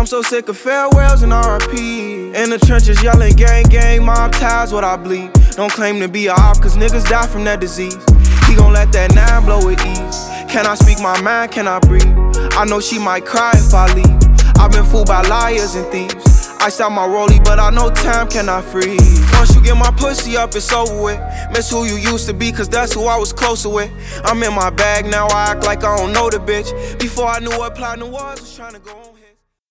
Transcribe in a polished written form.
I'm so sick of farewells and RIP. In the trenches yelling gang, gang, mob ties what I bleed. Don't claim to be a op, cause niggas die from that disease. He gon' let that 9 blow with ease. Can I speak my mind, can I breathe? I know she might cry if I leave. I've been fooled by liars and thieves. Iced out my rollie, but I know time cannot freeze. Once you get my pussy up, it's over with. Miss who you used to be, cause that's who I was closer with. I'm in my bag now, I act like I don't know the bitch. Before I knew what platinum was trying to go on.